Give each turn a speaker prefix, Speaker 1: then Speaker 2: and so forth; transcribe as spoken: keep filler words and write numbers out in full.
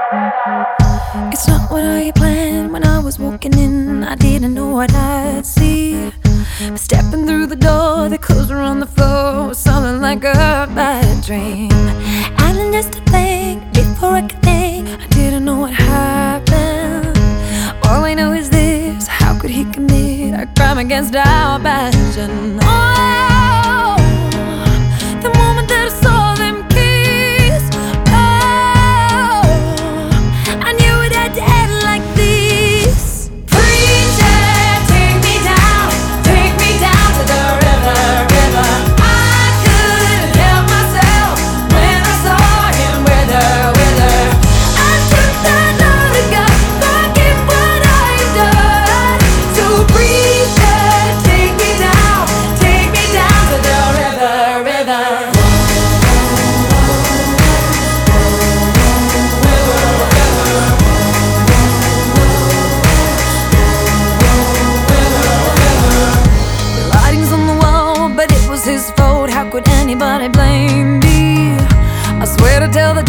Speaker 1: It's not what I planned. When I was walking in, I didn't know what I'd see. But stepping through the door, the clothes were on the floor, something like a bad dream. I didn't just to think before I could think. I didn't know what happened. All I know is this: how could he commit a crime against our passion? Oh, the moment that I saw them kiss, oh, I knew it had to end like this. Preacher, take me down, take me down to the river, river. I couldn't help myself when I saw him with her, with her. I took that note to God, forgive what I've done. So preacher, take me down, take me down to the river, river. Writings on the wall, but it was his fault. How could anybody blame me? I swear to tell the